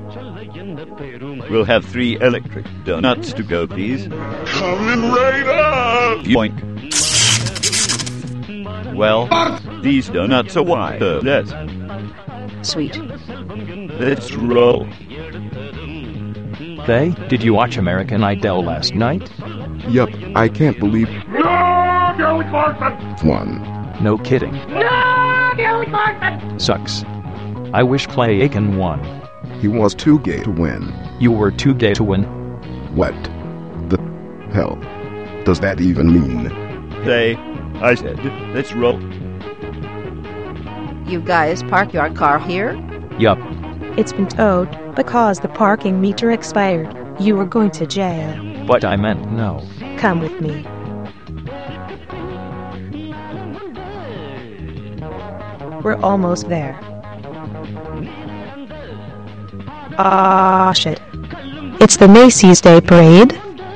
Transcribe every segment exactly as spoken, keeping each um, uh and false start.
We'll have three electric donuts to go, please. Coming right up! Yoink. Well, these donuts are wireless. Sweet. Let's roll. They, did you watch American Idol last night? Yup, I can't believe... No, Kelly Clarkson! One. No kidding. No, Kelly Clarkson! Sucks. I wish Clay Aiken won. He was too gay to win. You were too gay to win. What the hell does that even mean? They, I said, let's roll. You guys park your car here? Yup. It's been towed because the parking meter expired. You were going to jail. But I meant no. Come with me. We're almost there. Ah, shit. It's the Macy's Day Parade.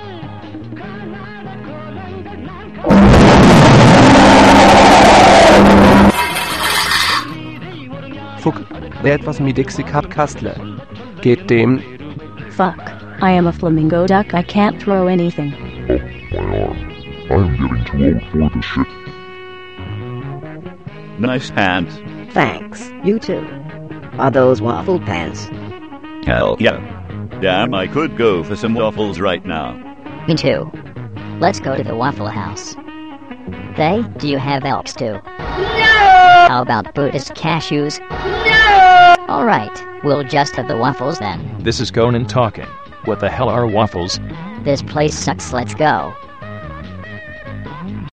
Fuck, wer etwas mit Dixie Cup Kastle? Geht dem... Fuck, I am a flamingo duck, I can't throw anything. Oh, my arm. I am getting too old for this shit. Nice hands. Thanks. You too. Are those waffle pants? Hell yeah. Damn, I could go for some waffles right now. Me too. Let's go to the Waffle House. They, do you have elks too? No! How about Buddhist cashews? No! Alright, we'll just have the waffles then. This is Conan talking. What the hell are waffles? This place sucks, let's go.